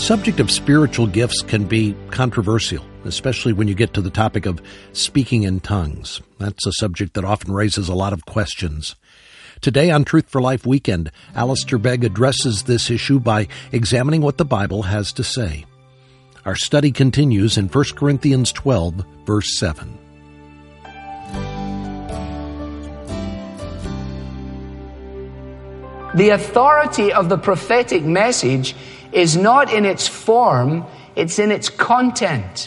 subject of spiritual gifts can be controversial, especially when you get to the topic of speaking in tongues. That's a subject that often raises a lot of questions. Today on Truth for Life Weekend, Alistair Begg addresses this issue by examining what the Bible has to say. Our study continues in 1 Corinthians 12, verse 7. The authority of the prophetic message is not in its form, it's in its content.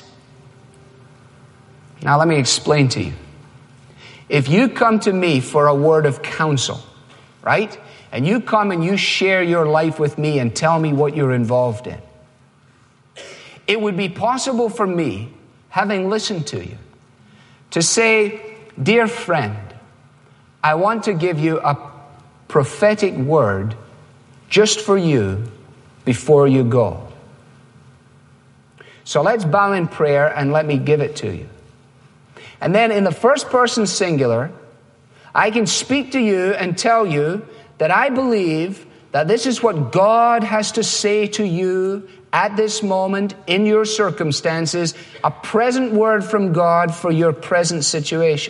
Now let me explain to you. If you come to me for a word of counsel, right? And you come and you share your life with me and tell me what you're involved in. It would be possible for me, having listened to you, to say, dear friend, I want to give you a prophetic word just for you before you go. So let's bow in prayer and let me give it to you. And then in the first person singular, I can speak to you and tell you that I believe that this is what God has to say to you at this moment in your circumstances, a present word from God for your present situation.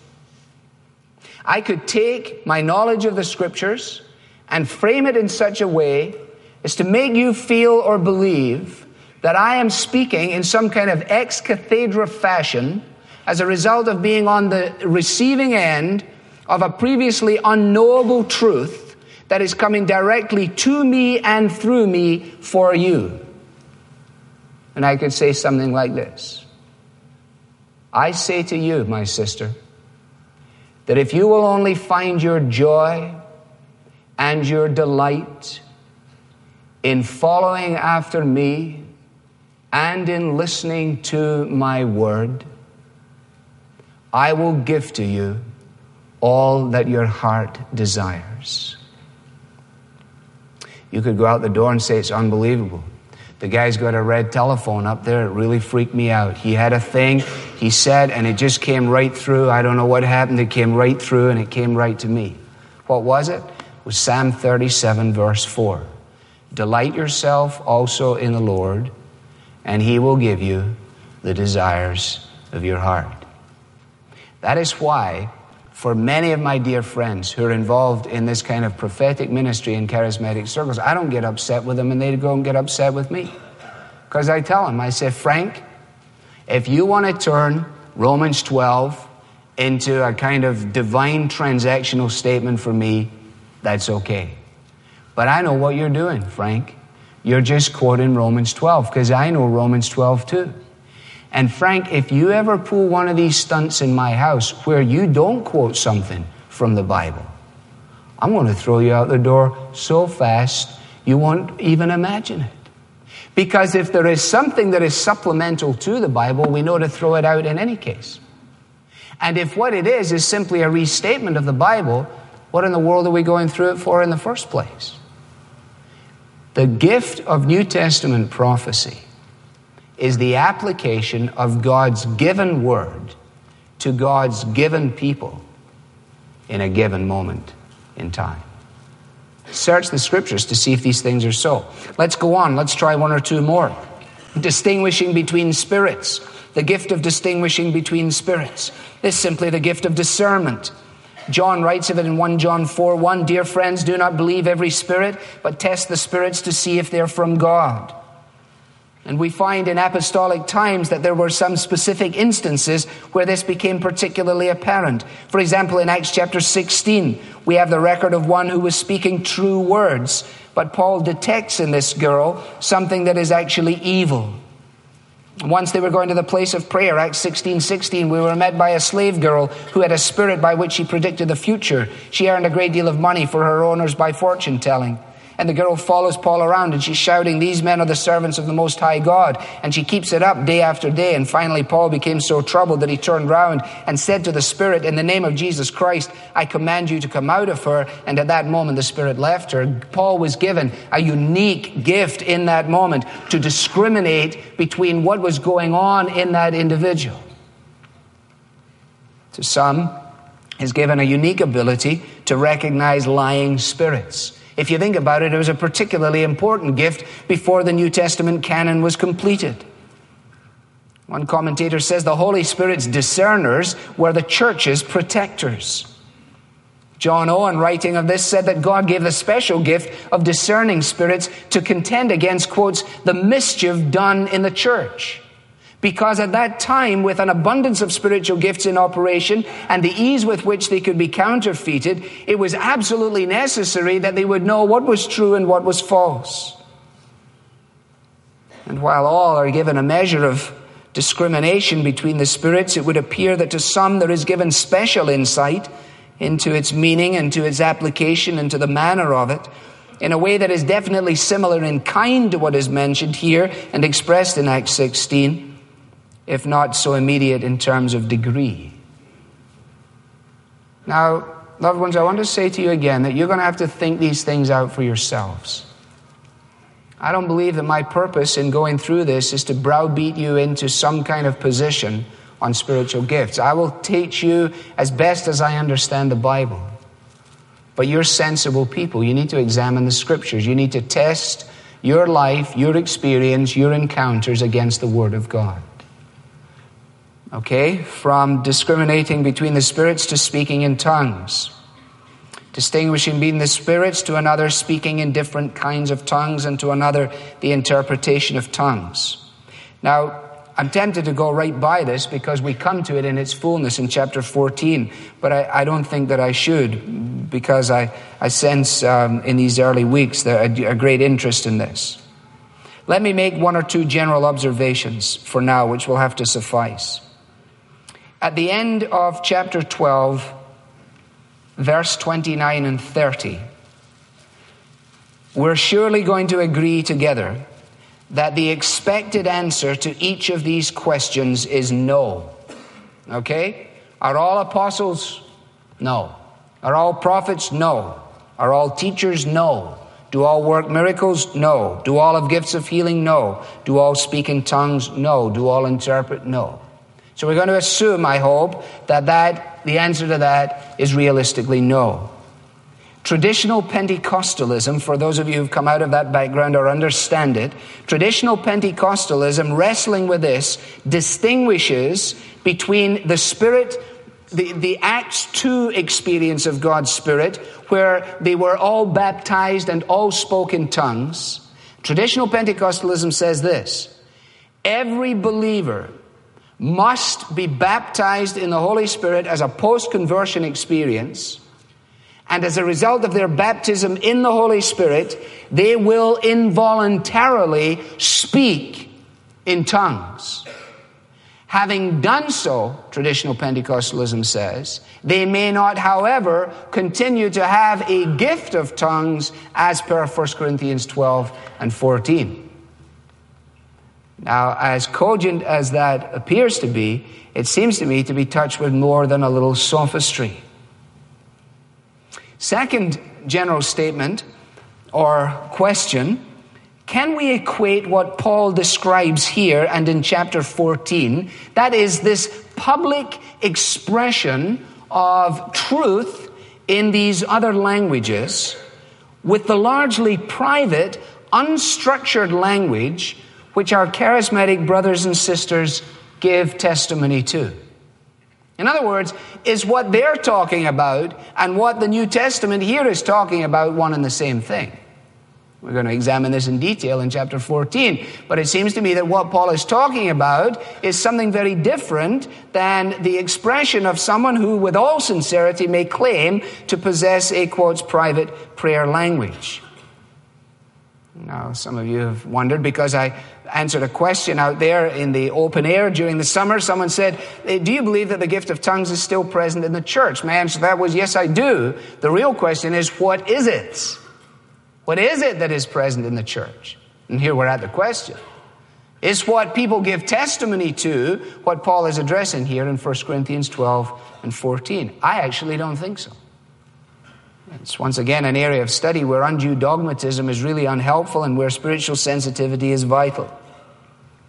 I could take my knowledge of the Scriptures and frame it in such a way as to make you feel or believe that I am speaking in some kind of ex cathedra fashion as a result of being on the receiving end of a previously unknowable truth that is coming directly to me and through me for you. And I could say something like this. I say to you, my sister, that if you will only find your joy and your delight in following after me and in listening to my word, I will give to you all that your heart desires. You could go out the door and say, it's unbelievable. The guy's got a red telephone up there. It really freaked me out. He had a thing, he said, and it just came right through. I don't know what happened. It came right through and it came right to me. What was it? It was Psalm 37, verse 4. Delight yourself also in the Lord, and He will give you the desires of your heart. That is why, for many of my dear friends who are involved in this kind of prophetic ministry in charismatic circles, I don't get upset with them and they don't get upset with me. Because I tell them, I say, Frank, if you want to turn Romans 12 into a kind of divine transactional statement for me, that's okay. But I know what you're doing, Frank. You're just quoting Romans 12, because I know Romans 12 too. And Frank, if you ever pull one of these stunts in my house where you don't quote something from the Bible, I'm going to throw you out the door so fast you won't even imagine it. Because if there is something that is supplemental to the Bible, we know to throw it out in any case. And if what it is simply a restatement of the Bible, what in the world are we going through it for in the first place? The gift of New Testament prophecy is the application of God's given word to God's given people in a given moment in time. Search the Scriptures to see if these things are so. Let's go on. Let's try one or two more. Distinguishing between spirits. The gift of distinguishing between spirits is simply the gift of discernment. John writes of it in 1 John 4:1, Dear friends, do not believe every spirit, but test the spirits to see if they're from God. And we find in apostolic times that there were some specific instances where this became particularly apparent. For example, in Acts chapter 16, we have the record of one who was speaking true words, but Paul detects in this girl something that is actually evil. Once they were going to the place of prayer, Acts 16:16, we were met by a slave girl who had a spirit by which she predicted the future. She earned a great deal of money for her owners by fortune telling. And the girl follows Paul around and she's shouting, these men are the servants of the Most High God. And she keeps it up day after day. And finally Paul became so troubled that he turned round and said to the spirit, in the name of Jesus Christ, I command you to come out of her. And at that moment the spirit left her. Paul was given a unique gift in that moment to discriminate between what was going on in that individual. To some, is given a unique ability to recognize lying spirits. If you think about it, it was a particularly important gift before the New Testament canon was completed. One commentator says the Holy Spirit's discerners were the church's protectors. John Owen, writing of this, said that God gave the special gift of discerning spirits to contend against, quotes, the mischief done in the church. Because at that time, with an abundance of spiritual gifts in operation and the ease with which they could be counterfeited, it was absolutely necessary that they would know what was true and what was false. And while all are given a measure of discrimination between the spirits, it would appear that to some there is given special insight into its meaning and to its application and to the manner of it, in a way that is definitely similar in kind to what is mentioned here and expressed in Acts 16. If not so immediate in terms of degree. Now, loved ones, I want to say to you again that you're going to have to think these things out for yourselves. I don't believe that my purpose in going through this is to browbeat you into some kind of position on spiritual gifts. I will teach you as best as I understand the Bible. But you're sensible people. You need to examine the Scriptures. You need to test your life, your experience, your encounters against the Word of God. Okay, from discriminating between the spirits to speaking in tongues. Distinguishing between the spirits to another speaking in different kinds of tongues and to another the interpretation of tongues. Now, I'm tempted to go right by this because we come to it in its fullness in chapter 14, but I don't think that I should because I sense in these early weeks a great interest in this. Let me make one or two general observations for now, which will have to suffice. At the end of chapter 12, verse 29 and 30, we're surely going to agree together that the expected answer to each of these questions is no. Okay? Are all apostles? No. Are all prophets? No. Are all teachers? No. Do all work miracles? No. Do all have gifts of healing? No. Do all speak in tongues? No. Do all interpret? No. So we're going to assume, I hope, that the answer to that is realistically no. Traditional Pentecostalism, for those of you who've come out of that background or understand it, traditional Pentecostalism, wrestling with this, distinguishes between the Spirit, the Acts 2 experience of God's Spirit, where they were all baptized and all spoke in tongues. Traditional Pentecostalism says this: every believer must be baptized in the Holy Spirit as a post-conversion experience, and as a result of their baptism in the Holy Spirit, they will involuntarily speak in tongues. Having done so, traditional Pentecostalism says, they may not, however, continue to have a gift of tongues as per 1 Corinthians 12 and 14. Now, as cogent as that appears to be, it seems to me to be touched with more than a little sophistry. Second general statement or question: can we equate what Paul describes here and in chapter 14, that is this public expression of truth in these other languages, with the largely private, unstructured language which our charismatic brothers and sisters give testimony to? In other words, is what they're talking about and what the New Testament here is talking about one and the same thing? We're going to examine this in detail in chapter 14. But it seems to me that what Paul is talking about is something very different than the expression of someone who, with all sincerity, may claim to possess a, quotes, private prayer language. Now, some of you have wondered, because I answered a question out there in the open air during the summer. Someone said, do you believe that the gift of tongues is still present in the church? My answer to that was, yes, I do. The real question is, what is it? What is it that is present in the church? And here we're at the question. Is what people give testimony to what Paul is addressing here in 1 Corinthians 12 and 14? I actually don't think so. It's once again an area of study where undue dogmatism is really unhelpful and where spiritual sensitivity is vital.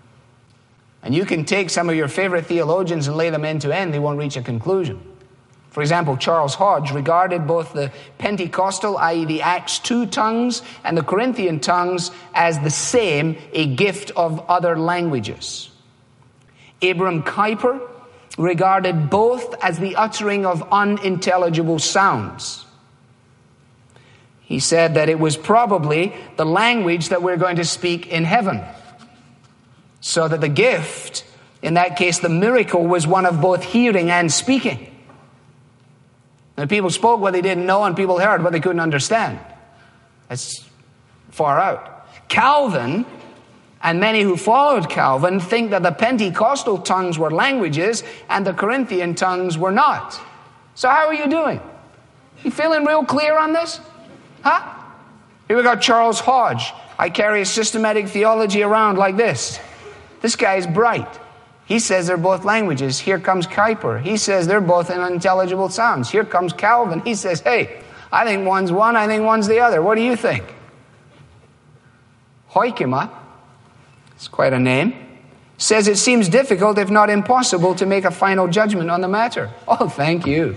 And you can take some of your favorite theologians and lay them end to end, they won't reach a conclusion. For example, Charles Hodge regarded both the Pentecostal, i.e. the Acts 2 tongues, and the Corinthian tongues as the same, a gift of other languages. Abram Kuyper regarded both as the uttering of unintelligible sounds. He said that it was probably the language that we're going to speak in heaven. So that the gift, in that case the miracle, was one of both hearing and speaking. And people spoke what they didn't know, and people heard what they couldn't understand. That's far out. Calvin, and many who followed Calvin, think that the Pentecostal tongues were languages and the Corinthian tongues were not. So how are you doing? You feeling real clear on this? Huh? Here we got Charles Hodge. I carry a systematic theology around like this. This guy is bright. He says they're both languages. Here comes Kuyper. He says they're both in unintelligible sounds. Here comes Calvin. He says, hey, I think one's one, I think one's the other. What do you think? Hoykema, it's quite a name, says it seems difficult, if not impossible, to make a final judgment on the matter. Oh, thank you.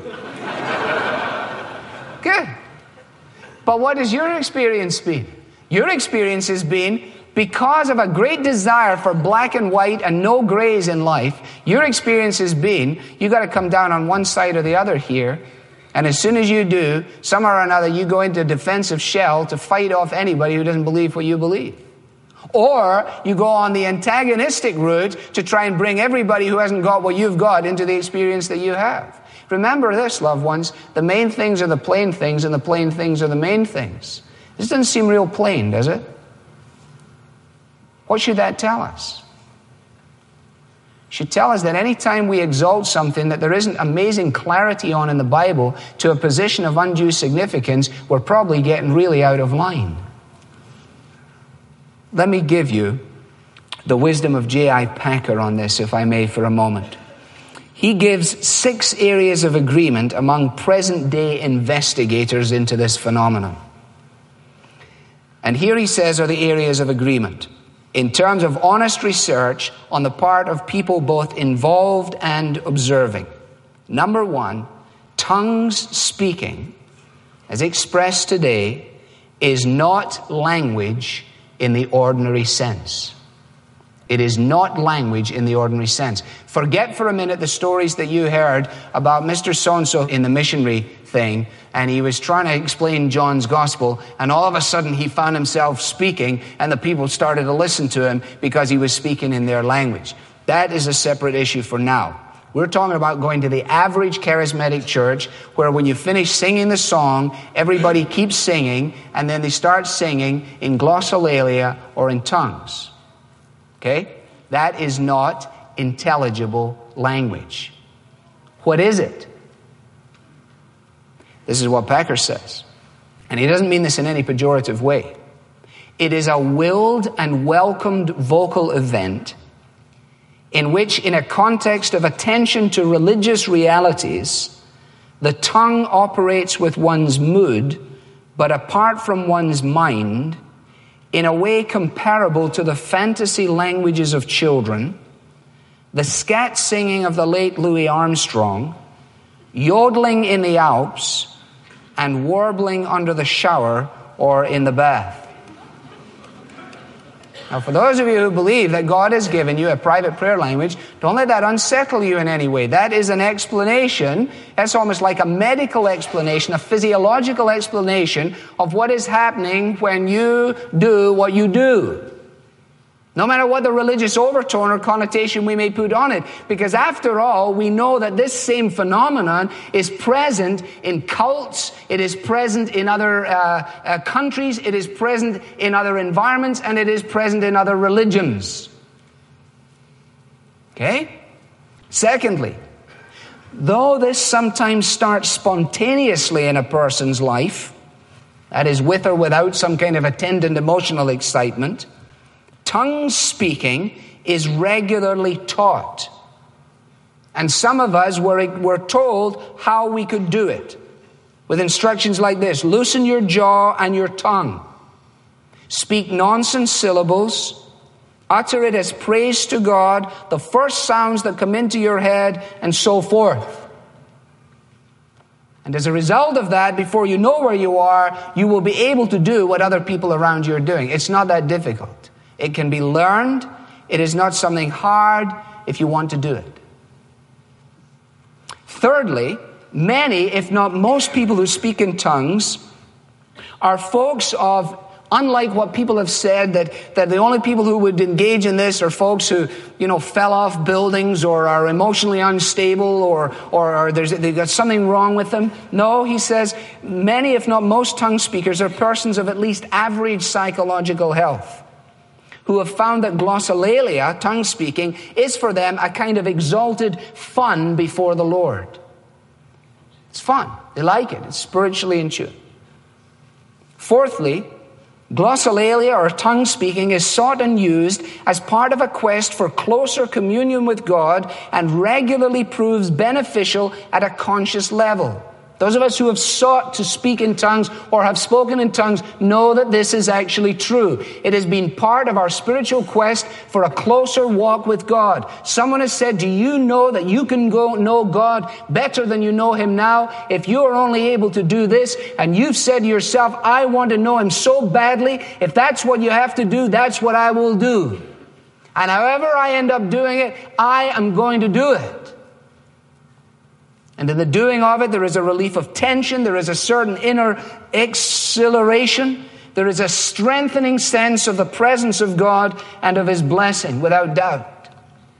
Good. But what has your experience been? Your experience has been, because of a great desire for black and white and no grays in life, your experience has been, you got to come down on one side or the other here. And as soon as you do, somehow or another, you go into a defensive shell to fight off anybody who doesn't believe what you believe. Or you go on the antagonistic route to try and bring everybody who hasn't got what you've got into the experience that you have. Remember this, loved ones, the main things are the plain things, and the plain things are the main things. This doesn't seem real plain, does it? What should that tell us? It should tell us that any time we exalt something that there isn't amazing clarity on in the Bible to a position of undue significance, we're probably getting really out of line. Let me give you the wisdom of J.I. Packer on this, if I may, for a moment. He gives 6 areas of agreement among present-day investigators into this phenomenon. And here he says are the areas of agreement in terms of honest research on the part of people both involved and observing. Number 1, tongues speaking, as expressed today, is not language in the ordinary sense. It is not language in the ordinary sense. Forget for a minute the stories that you heard about Mr. So-and-so in the missionary thing, and he was trying to explain John's gospel, and all of a sudden he found himself speaking, and the people started to listen to him because he was speaking in their language. That is a separate issue for now. We're talking about going to the average charismatic church where when you finish singing the song, everybody keeps singing, and then they start singing in glossolalia or in tongues. Okay? That is not intelligible language. What is it? This is what Packer says. And he doesn't mean this in any pejorative way. It is a willed and welcomed vocal event in which, in a context of attention to religious realities, the tongue operates with one's mood, but apart from one's mind, in a way comparable to the fantasy languages of children, the scat singing of the late Louis Armstrong, yodeling in the Alps, and warbling under the shower or in the bath. Now, for those of you who believe that God has given you a private prayer language, don't let that unsettle you in any way. That is an explanation. That's almost like a medical explanation, a physiological explanation of what is happening when you do what you do. No matter what the religious overtone or connotation we may put on it. Because after all, we know that this same phenomenon is present in cults, it is present in other countries, it is present in other environments, and it is present in other religions. Okay? Secondly, though this sometimes starts spontaneously in a person's life, that is with or without some kind of attendant emotional excitement, tongue speaking is regularly taught. And some of us were told how we could do it. With instructions like this: loosen your jaw and your tongue. Speak nonsense syllables. Utter it as praise to God, the first sounds that come into your head, and so forth. And as a result of that, before you know where you are, you will be able to do what other people around you are doing. It's not that difficult. It can be learned. It is not something hard if you want to do it. Thirdly, many, if not most people who speak in tongues are folks of, unlike what people have said, that the only people who would engage in this are folks who, fell off buildings or are emotionally unstable or they've got something wrong with them. No, he says, many, if not most tongue speakers are persons of at least average psychological health who have found that glossolalia, tongue speaking, is for them a kind of exalted fun before the Lord. It's fun. They like it. It's spiritually in tune. Fourthly, glossolalia or tongue speaking is sought and used as part of a quest for closer communion with God and regularly proves beneficial at a conscious level. Those of us who have sought to speak in tongues or have spoken in tongues know that this is actually true. It has been part of our spiritual quest for a closer walk with God. Someone has said, do you know that you can go know God better than you know Him now if you are only able to do this? And you've said to yourself, I want to know Him so badly. If that's what you have to do, that's what I will do. And however I end up doing it, I am going to do it. And in the doing of it, there is a relief of tension. There is a certain inner exhilaration. There is a strengthening sense of the presence of God and of His blessing, without doubt.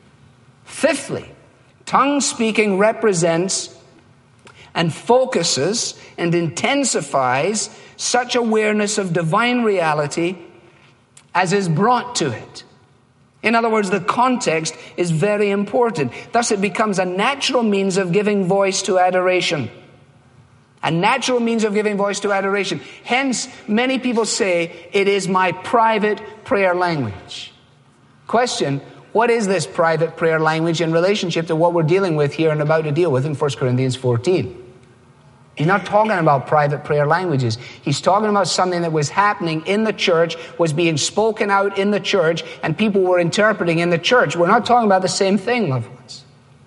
Fifthly, tongue speaking represents and focuses and intensifies such awareness of divine reality as is brought to it. In other words, the context is very important. Thus, it becomes a natural means of giving voice to adoration. A natural means of giving voice to adoration. Hence, many people say, it is my private prayer language. Question, what is this private prayer language in relationship to what we're dealing with here and about to deal with in 1 Corinthians 14? He's not talking about private prayer languages. He's talking about something that was happening in the church, was being spoken out in the church, and people were interpreting in the church. We're not talking about the same thing, loved ones.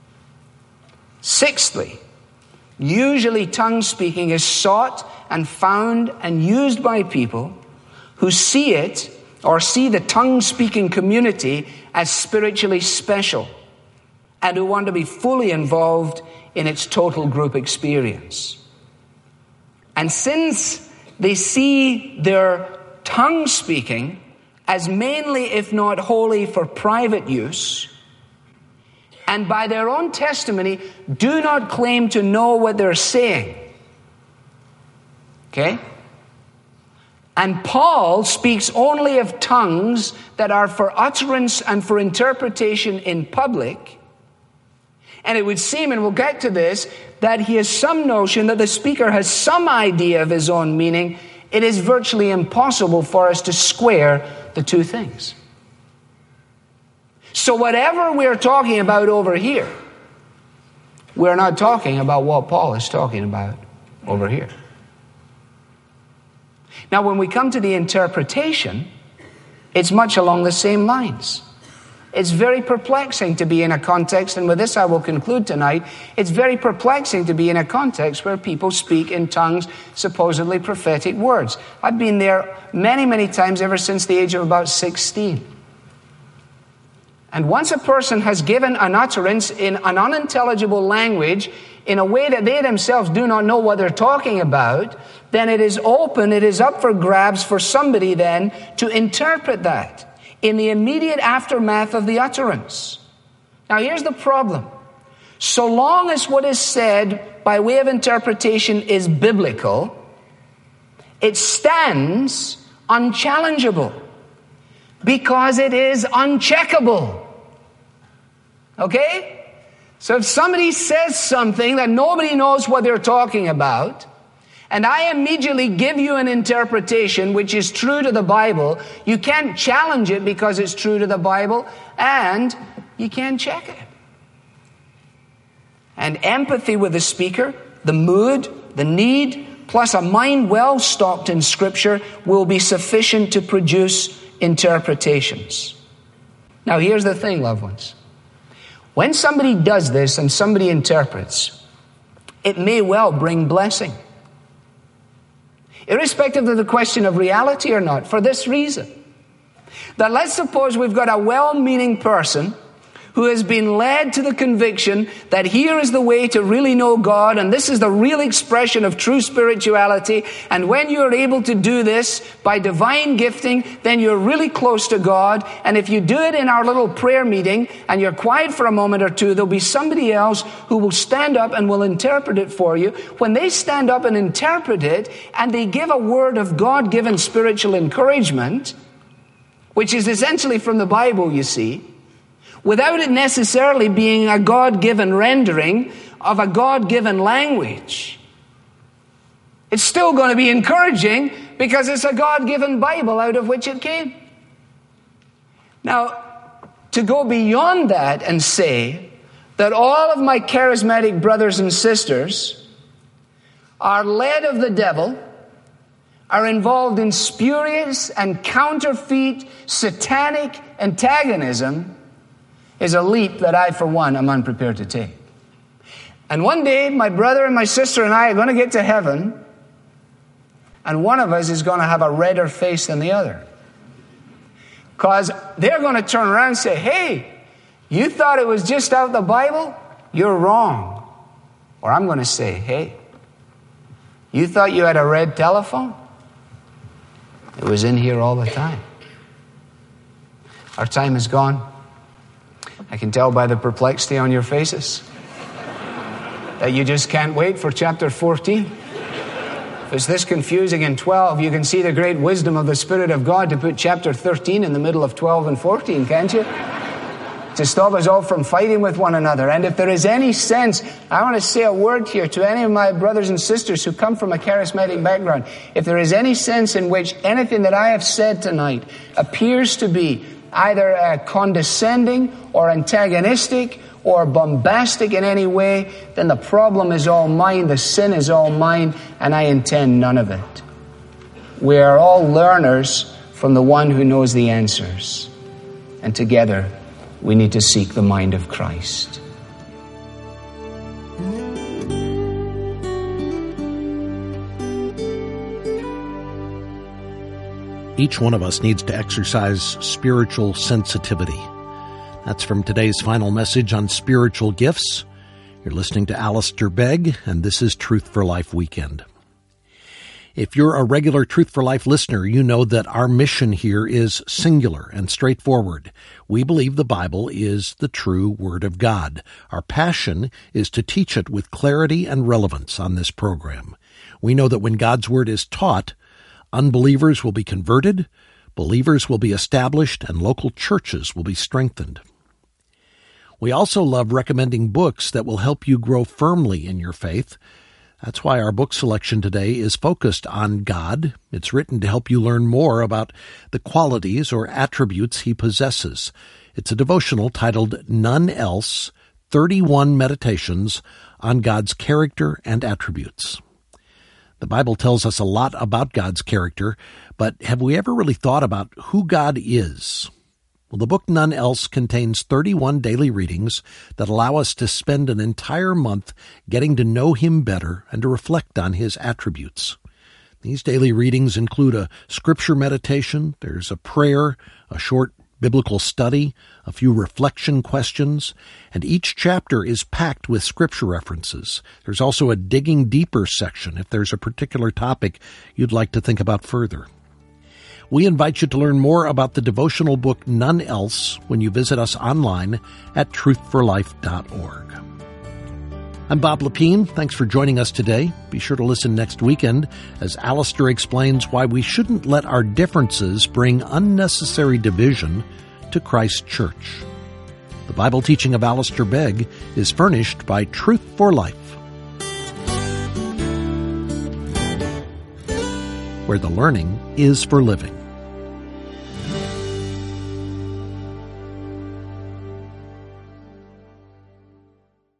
Sixthly, usually tongue speaking is sought and found and used by people who see it or see the tongue speaking community as spiritually special and who want to be fully involved in its total group experience. And since they see their tongue speaking as mainly, if not wholly, for private use, and by their own testimony do not claim to know what they're saying. Okay? And Paul speaks only of tongues that are for utterance and for interpretation in public. And it would seem, and we'll get to this, that he has some notion that the speaker has some idea of his own meaning. It is virtually impossible for us to square the two things. So whatever we're talking about over here, we're not talking about what Paul is talking about over here. Now, when we come to the interpretation, it's much along the same lines. It's very perplexing to be in a context, and with this I will conclude tonight, it's very perplexing to be in a context where people speak in tongues, supposedly prophetic words. I've been there many, many times ever since the age of about 16. And once a person has given an utterance in an unintelligible language, in a way that they themselves do not know what they're talking about, then it is open, it is up for grabs for somebody then to interpret that in the immediate aftermath of the utterance. Now here's the problem. So long as what is said by way of interpretation is biblical, it stands unchallengeable because it is uncheckable. Okay? So if somebody says something that nobody knows what they're talking about, and I immediately give you an interpretation which is true to the Bible, you can't challenge it because it's true to the Bible, and you can't check it. And empathy with the speaker, the mood, the need, plus a mind well stocked in Scripture will be sufficient to produce interpretations. Now here's the thing, loved ones. When somebody does this and somebody interprets, it may well bring blessing. Irrespective of the question of reality or not, for this reason. That let's suppose we've got a well-meaning person who has been led to the conviction that here is the way to really know God, and this is the real expression of true spirituality, and when you're able to do this by divine gifting, then you're really close to God, and if you do it in our little prayer meeting, and you're quiet for a moment or two, there'll be somebody else who will stand up and will interpret it for you. When they stand up and interpret it, and they give a word of God-given spiritual encouragement, which is essentially from the Bible, you see, without it necessarily being a God-given rendering of a God-given language, it's still going to be encouraging because it's a God-given Bible out of which it came. Now, to go beyond that and say that all of my charismatic brothers and sisters are led of the devil, are involved in spurious and counterfeit satanic antagonism, is a leap that I, for one, am unprepared to take. And one day, my brother and my sister and I are going to get to heaven, and one of us is going to have a redder face than the other. Because they're going to turn around and say, hey, you thought it was just out the Bible? You're wrong. Or I'm going to say, hey, you thought you had a red telephone? It was in here all the time. Our time is gone. I can tell by the perplexity on your faces that you just can't wait for chapter 14. If it's this confusing in 12, you can see the great wisdom of the Spirit of God to put chapter 13 in the middle of 12 and 14, can't you? To stop us all from fighting with one another. And if there is any sense, I want to say a word here to any of my brothers and sisters who come from a charismatic background. If there is any sense in which anything that I have said tonight appears to be either condescending or antagonistic or bombastic in any way, then the problem is all mine, the sin is all mine, and I intend none of it. We are all learners from the one who knows the answers. And together, we need to seek the mind of Christ. Each one of us needs to exercise spiritual sensitivity. That's from today's final message on spiritual gifts. You're listening to Alistair Begg, and this is Truth for Life Weekend. If you're a regular Truth for Life listener, you know that our mission here is singular and straightforward. We believe the Bible is the true Word of God. Our passion is to teach it with clarity and relevance on this program. We know that when God's Word is taught, unbelievers will be converted, believers will be established, and local churches will be strengthened. We also love recommending books that will help you grow firmly in your faith. That's why our book selection today is focused on God. It's written to help you learn more about the qualities or attributes He possesses. It's a devotional titled None Else, 31 Meditations on God's Character and Attributes. The Bible tells us a lot about God's character, but have we ever really thought about who God is? Well, the book None Else contains 31 daily readings that allow us to spend an entire month getting to know Him better and to reflect on His attributes. These daily readings include a scripture meditation, there's a prayer, a short biblical study, a few reflection questions, and each chapter is packed with scripture references. There's also a digging deeper section if there's a particular topic you'd like to think about further. We invite you to learn more about the devotional book None Else when you visit us online at truthforlife.org. I'm Bob Lepine. Thanks for joining us today. Be sure to listen next weekend as Alistair explains why we shouldn't let our differences bring unnecessary division to Christ's church. The Bible teaching of Alistair Begg is furnished by Truth for Life, where the learning is for living.